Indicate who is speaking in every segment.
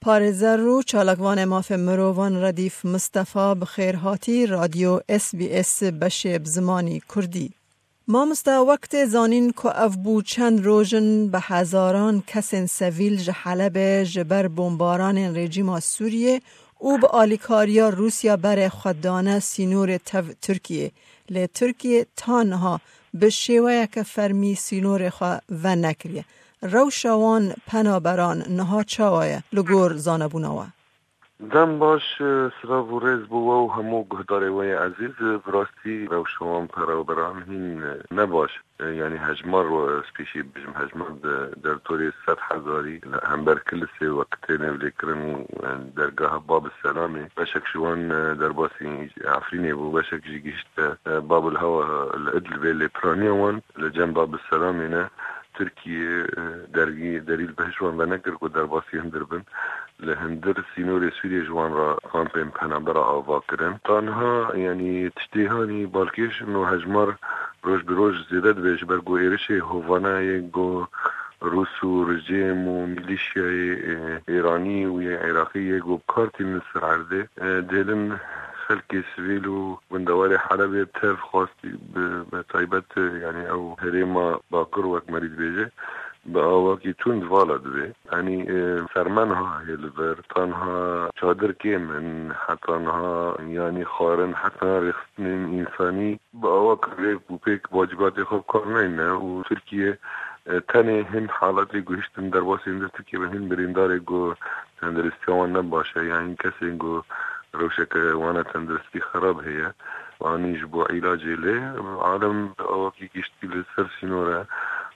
Speaker 1: پارزر رو چالکوان ماف مروان ردیف مصطفی بخیرهاتی رادیو SBS بشیب زمانی کردی. ما وقت زانین که افبو چند روزن به هزاران کسین سویل حلب جبر بمباران رژیم سوریه او به آلیکاریا روسیا بر خوددانه سینور ترکیه. لی ترکیه تانها به شیوه که فرمی سینور خواه و نکریه. روشوان پنابران نها چاوایه لگور زانبوناوه.
Speaker 2: دم باش سلاو و ریز بوا و همو گهداره وی عزیز براستی روشوان پنابران هین نباش. یعنی هجمار و سپیشی بجم هجمار در طوری 100,000 هم بر کلسه وقتی نولیکرن درگاه باب السلامه بشک شوان در باسی عفرینه بو بشک جیگیشت باب الهوا الادل بی پرانیوان لجن باب السلامه نه ترکیه دلیل بهشوان و نگر که در باسی هندر بن لهندر سینور سوریه جوان را کامپین پنابر آوا کرن تانها یعنی تشتیهانی بالکیش نو هجمار روز به روز زیاده بیش برگو ایرش هوانای گو روس و رژیم و میلیشیای ایرانی و عراقی گو کارتی مصر عرده دیلن خلق سویل و بندوار حلب تف خواستی به طایبت یعنی او هریما باکر وقت مریض بیجه با آواکی تند والد بی یعنی سرمنها هیلور تانها چادر که من حتانها یعنی خارن حتی رخصن انسانی با آواک ریک بوپیک واجبات خوب کار نه و ترکیه تنه هم حالتی گوشتن در باسی اندر ترکیه به هم بریندار گو تندرستیوان نباشه یعنی کسی گو روشك وانا تندرستي خراب هي واني جبو علاجي ليه عالم اوكي كيشتي لسر سينورا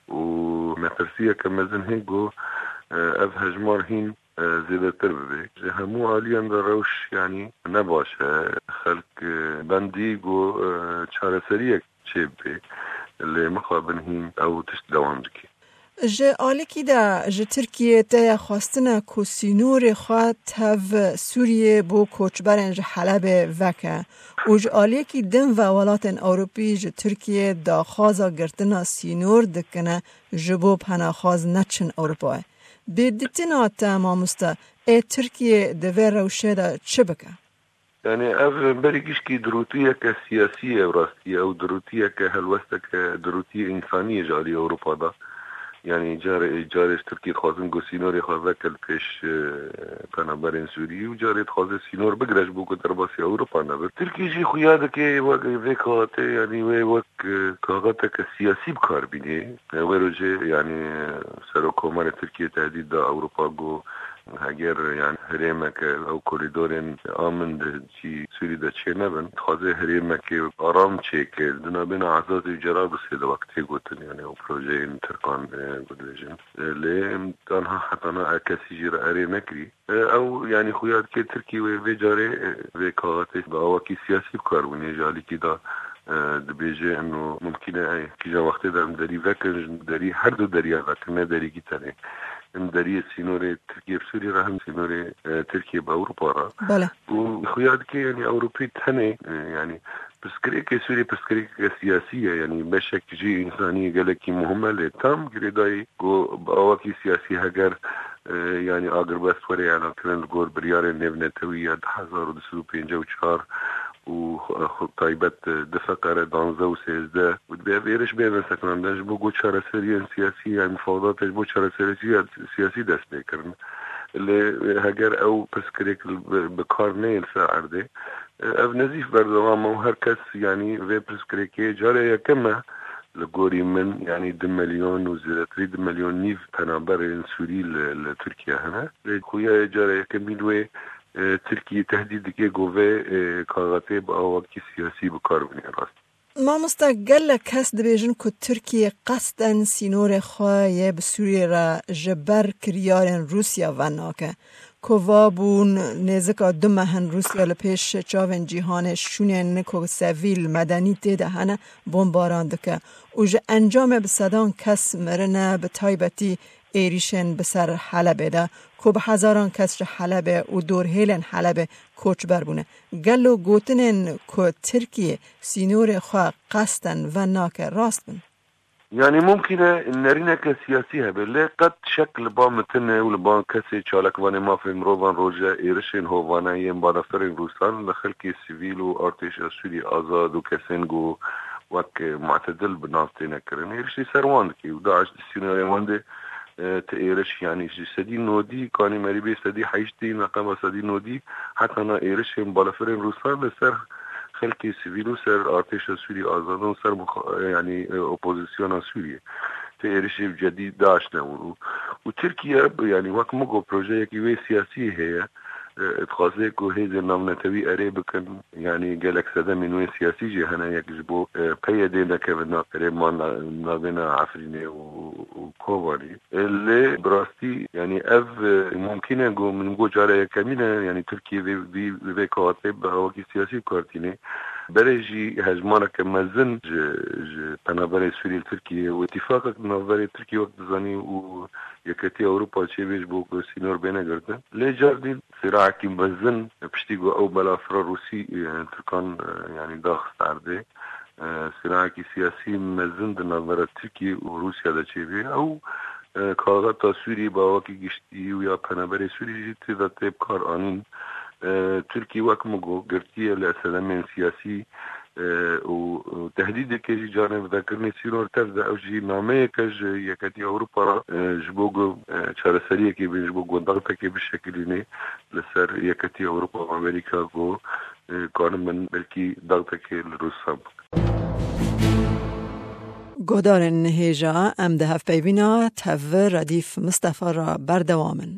Speaker 2: ومترسية كمزن هيجو اف هجمار هين زيادة تربيك همو عاليا در روش يعني نباش خلق بندي جو چاره سريك چيب بي اللي مخابن هين او تشت دوام دكي
Speaker 1: جه آلیکی دا جه ترکیه تا خواستنه که سینور خواه تاو سوریه بو کوچبرن جه حلب وکه و جه آلیکی دن و ولاتن اوروپی جه ترکیه دا خوازا گرتنا سینور دکنه جه بو پناخواز نچن اوروپای. بیدتنا تا مامستا ترکیه دوه روشه دا چه بکه؟
Speaker 2: يعني اف بريكش كي دروتيه كسياسيه وراستيه او دروتيه كهلوسته كدروتيه انسانيه جاري اوروبا دا يعني جارش تركيا خوازن گو سينور خوازه کل پیش پنابرین سوری و جاری خوازه سينور بگرش بو که در باسی اوروپا نبر تركيا جي خویاده که وکاته يعني وک کاغاته که سیاسی بکار بینه ویرو جه يعني سروکومار تركيا تهدید دا اوروپا گو اگر يعني هريمك او كوريدورين امن دي سوري دا چه نبن خوازه هريمك آرام چه که دنابين عزاز جراب سيد وقتی گوتن يعني او پروژه انترکان گودویجن لي تانها حتانا اكاسي جير اري نكري او يعني خويات که تركي وي جاري وي كاغاتي با اواكي سياسي بكاروني جالي كي دا دبيجي انه ممكن كي جا وقتی دارم داري وكن داري هر دو داري وكن داري كي تاني داري سينور تركيا بسوري راهم سينور تركيا بأوروبا را
Speaker 1: بله
Speaker 2: وخياد كي يعني أوروبي تاني يعني بسكريك سوري بسكريك سياسية يعني بشك جي إنسانية قالك مهمة لتام قريداي جو بأواكي سياسي هجر يعني آقر بس وري على كلام الجور بريار نبنتوية 1254 و طيبت دفقة دانزا و سيزده و بيرش بينا سكناندنش بو گو چاره سريا سياسية مفاوضاتش بو چاره سياسي دست بكرن اللي هجر او بسكريك بكار نيل ساعرده اف نزيف بردوام و هر کس يعني في بسكريكي جاره يكما لگوری من يعني 2 مليون و زيادتري 2 مليون نيف پنابر سوري لتركيا هنا خويا جاره يكميلوه ترکیه تهدید که گوه کاغاته با آواکی سیاسی بکار بینه راست
Speaker 1: ما مستقل کس دبیجن که ترکیه قصدن سینور خواهی بسوریه را جبر کریارن روسیا و ناکه کوابون نزدیک 2 ماه روسیا لپیش چاون جهان شونه نکو سویل مدنی تیده هنه بمباران دکه و جه انجام بصدان کس مرنه به تایبتی ایریشن بسر حلبه ده که به هزاران کس حلبه و دور هیلن حلبه کوچ بربونه گلو گوتنن که ترکیه سینور خواه قصدن و ناکه راست بند
Speaker 2: يعني ممكن نرينا كسياسيها بالله قد شكل بامتنا ولبان كسي شالك واني ما في مروفان روجا إيرشين هو وانا يم بارفرين روسان لخلكي سيفيل وارتيش السوري آزاد وكسنجو وك معتدل بنافتين كرن إيرشي سرواندكي وداعش السيناريو وانده تإيرش يعني سدي نودي كاني مريبي سدي حيشتي نقام سدي نودي حتى أنا إيرش يم بارفرين روسان لسر خلقي سيفيلو سر ارتش سوري آزادون سر يعني اوبوزيسيون سوريا تيرشي جديد داعش نمو وتركيا يعني وقت مقو بروجيه كي سياسي هي تخاصي كو هيزي نامنتوي قريب كان يعني قالك سدا من وين سياسي جي هنا يكجبو قيدينا كيفنا قريب ما نابنا عفريني وكوباني اللي براستي يعني اف ممكن نقول من نقول جارة كاملة يعني تركيا في كواتب او كي سياسي كارتيني بريجي هجمانا كمازن بنابري سوري تركيا واتفاقك بنابري تركيا وقت زاني ويكتي اوروبا تشيبيش بوك سينور بينا قرده لي جاردين صراع كي مازن بشتيقو او بلا فرا روسي يعني تركان يعني داخل عرضي صراع كي سياسي مازن بنابري تركيا وروسيا دا تشيبي او كاغاتا سوري باوكي جشتي ويا بنابري سوري جيتي ذا تيب كار انين تركي وكمجو قرتيه لسلامين سياسي وتهديد كيجي جانب ذكرني سيرور تبدا او جي نامه كج يكتي اوروبا جبوغو شارسريه كي بيجبوغو ضغطه كي بالشكل ني لسر يكتي اوروبا وامريكا جو كان من بلكي ضغطه كي الروساب
Speaker 1: گودار نهیجا ام ده هف بیوینا تفر ردیف مصطفى را بردوامن.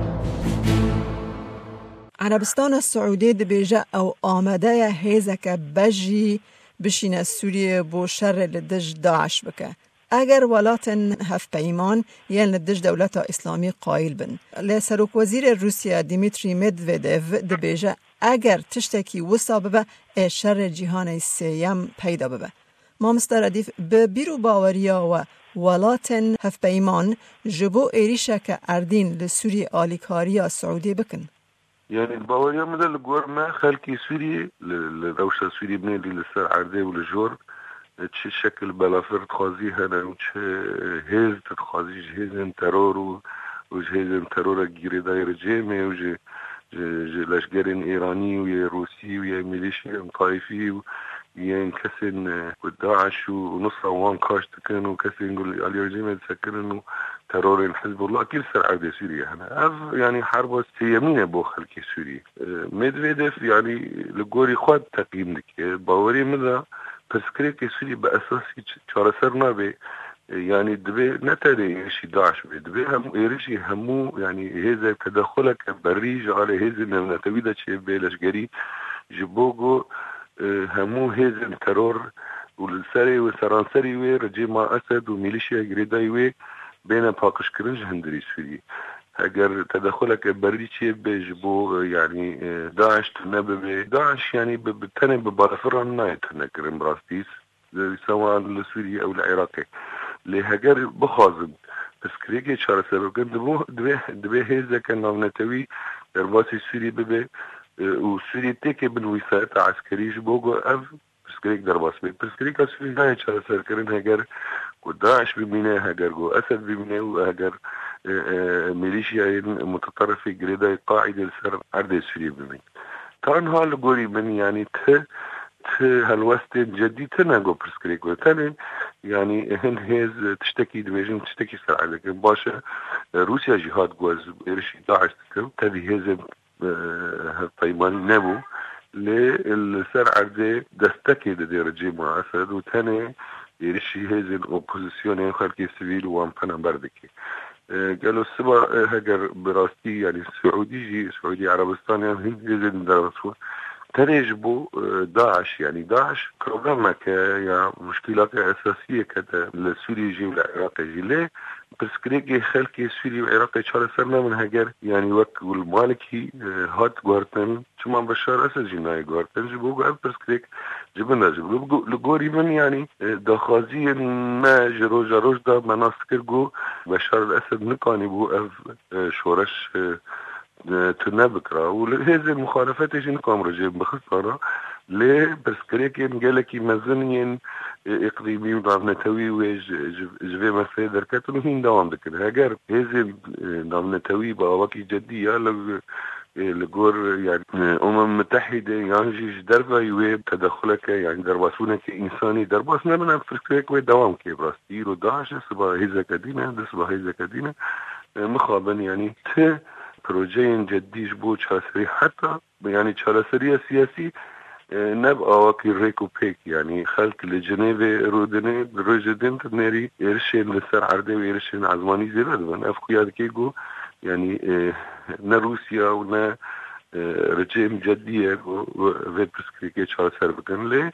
Speaker 1: عربستان السعودی دبیجه او آمده هیزک بجی بشین سوریه بو شر لدج داعش بکه. اگر ولاتن هف پیمان یعن لدج دولت اسلامی قائل بن. لسروک وزیر روسیا دیمیتری مدودف دبیجه اگر تشتکی وصا ببه شر جهان سیم پیدا ببه. ما مستردیف به بیرو باوریا و ولاتن هف پیمان جبو ایریشه که اردین لسوری آلیکاریا سعودی بکن.
Speaker 2: يعني الباوريا مدى الجور ما خلكي سوري لروشة سوري بني اللي لسه عردي والجور تشي شكل بلافر تخازي هنا وتش هيز تخازي جهيز ترور وجهيز ترور جيري داير جيمي وجه لاشجارين ايراني ويا روسي ويا ميليشيا طائفي ويا كسن وداعش ونصرة وان كاش تكن وكسن يقول اليرجيم تسكن ترور حزب الله كل سر عرض سوريا هنا يعني حرب سيامينة بو خلقي سوريا ميدفيديف يعني لقوري خواد تقييم لك باوري ماذا بسكريكي سوريا بأساسي شارسر نابي يعني دبي نتاري يشي داعش بي دبي هم يريشي همو يعني هذا تدخلك بريج على هذا نتويدا شي بلاشجري جبوغو همو هذا الترور والسري والسرانسري ورجي مع أسد وميليشيا جريداي بين باقش كرنج هندري سوري اگر تدخلك بريتشي بجبو يعني داعش تنبه داعش يعني بتنب ببارفران نايت نكرم براستيس سواء لسوريا او العراقي لهجر بخازن بس كريكي شهر سبب دبي هيزا كان نتوي ارباسي سوري ببي وسوري تيكي بالوساطة عسكري جبوغو اف بس كريك درباس بس كريك سوري نايت شهر سركرين هجر وداعش بميناه هجر جو أسد بميناه وهجر ميليشيا متطرفة جريدة قاعدة لسر عرض سوريا بمين كان هالقولي من يعني هالوسط جديد تناقو برسكريكو تاني يعني هن هيز تشتكي دميجن تشتكي سر عليك باشا روسيا جهاد جواز إرشي داعش تكو تبي هيز هالطيمان نبو للسر عرض دستكي دي رجيم مع أسد وتاني يرشي هذه الأوبوزيسيون خلقي سيفيل وامبانا بردكي قالوا السبا هجر براستي يعني سعودي عربستان يعني هذه الدراسة ترجبوا داعش يعني داعش بروبلمك يا مشكلات أساسية كده للسوري يجي والعراقي يجي ليه بس كريكي خلقي سوري وعراقي شهر سرنا من هجر يعني وك والمالكي هات غورتن شو بشار أساس جناي غورتن جبوا بس كريك جبنا لقوري من يعني دخازي ما جروج دا مناسكر جو بشار الأسد نكاني بو شورش تنبكرة ولهذه المخالفات يجي نقام رجيب بخصارة ليه بس كريكي مجالكي مزنين اقلیمی و نامنتوی و جوی مسئله درکتون هین دوام دکن اگر حزب نامنتوی با آواکی جدی یا لگور يعني متحدة يعني دربا يويب تدخلك يعني درباسونك إنساني درباس نبنا فرقك دوام كي براستي رو داعش صبا هيزا كدينة صبا هيزا كدينة مخابا يعني بروجين جديش بو تشاسري حتى يعني تشاسرية سياسي نبقى واكي ريكو بيك يعني خلق لجنيفي رودني روجدين تنيري يرشين لسر عردي ويرشين عزماني زيرد من أفكياد كيقو يعني نا روسيا ونا رجيم جدية وفيد بسكريكي شعر سربكن لي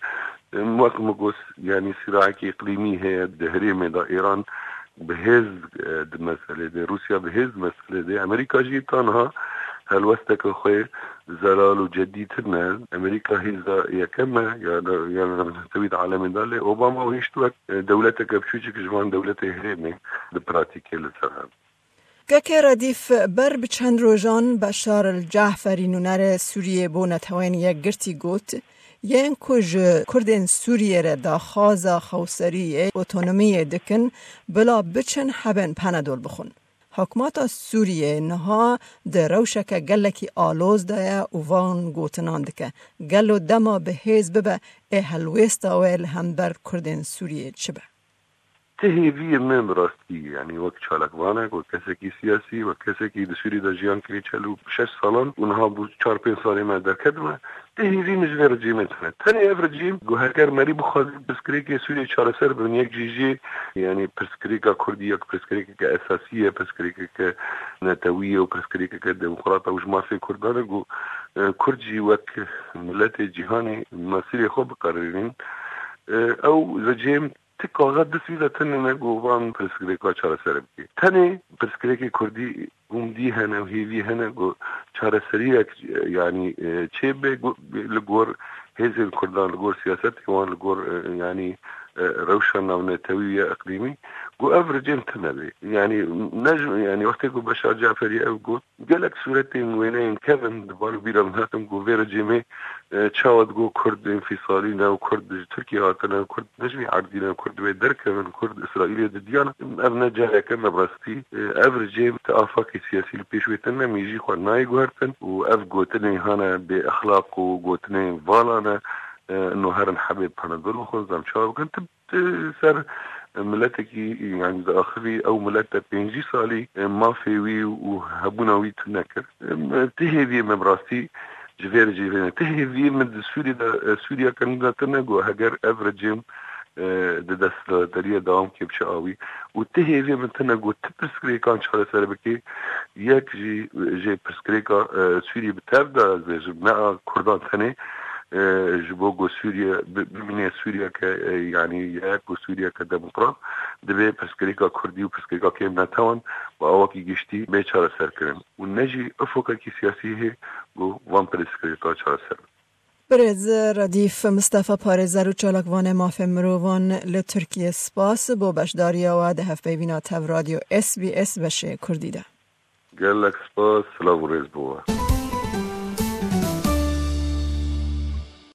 Speaker 2: مقوس يعني صراعي إقليمي هي الدهريمة دا إيران بهز المسألة دي روسيا بهز مسألة دي أمريكا جيتانها هالوستك أخوي زلال وجديتنا أمريكا هي يكمل يعني تبيد عالم دالي أوباما ويشتوك دولتك بشوشك جوان دولته هرمي دبراتيكي لسرها
Speaker 1: که ردیف بر به چند روزان بشار الجعفری نونر سوریه بو نتوان یک گرتی گوت یین کج کردن سوریه را دا خوازا خوصری اوتونومی دکن بلا بچن حبن پندول بخون. حکمات سوریه نها در روشک گلکی آلوز دایا وان گوتنان دکه گلو دما به حزب به اهلویستا ویل هم بر کردن سوریه چه به؟
Speaker 2: تهيفية من براستي يعني وقت شالك وانك وكسكي سياسي وكسكي دسوري دا جيان كريتشالو 6 سالان ونها بو 4-5 سالي ما در كدمه تهيفي مش غير رجيم تاني اف رجيم جو هكر مري بخاز بسكريكي سوري چار سر بن يك جيجي يعني برسكريكا كردية برسكريكا كأساسية برسكريكا كنتوية وبرسكريكا كديمقراطة وجماعة في كردان جو كردجي وك ملاتي جيهاني مصيري خوب قررين او رجيم تکاغت دسیده تنه نگوان پرسکریکا چاره سر بکی تنه پرسکریک کردی گمدی هنه و هیوی هنه گو چاره سریه یعنی چه به لگور هزل کردان لگور سیاست وان لگور يعني روشن او نتوية اقليمي جو افرجين تنبي يعني نجم يعني وقت جو بشار جعفري او جو قالك صورتين وينين كيفن دبالو بيرا من هاتم جو فيرا جيمي تشاود جو كرد انفصالينا وكرد تركيا هاتنا كرد نجمي عردينا كرد ويدركا من كرد اسرائيلية ديانا ابنا جاية كما براستي افرجين تافاكي سياسي البيشوي تنا ميجي خواناي جوهرتن واف جو تنين هانا باخلاق وجو تنين فالانا انه هرن حبيب بندول وخنزم شاب كنت سر ملتكي يعني داخلي او ملتك بينجي صالي ما فيوي وهبوناوي تنكر تهيبي مبراسي جفير تهيبي من سوريا كان تنقو هجر افرجيم دست دریا دوام که بشه آوی و تهیوی من تنقو تپرسکری کان شهر سربکی یک جی پرسکریکا سوری بتاب دا جبنا کردان تنه جبوغو سوريا بمني سوريا ك يعني ياكو سوريا كديمقراط دبي بسكريكا كردي وبسكريكا كيم نتاون واواكي جشتي بيشار سركرن ونجي افوكا كي سياسي هي و وان بسكريكا چار سر
Speaker 1: برز ردیف مصطفی پارزر و چالکوان مافم مروان لترکیه سپاس با بشداریا و دهف بیوینا تو رادیو SBS بشه کردیده
Speaker 2: گلک سپاس سلام و رز بوا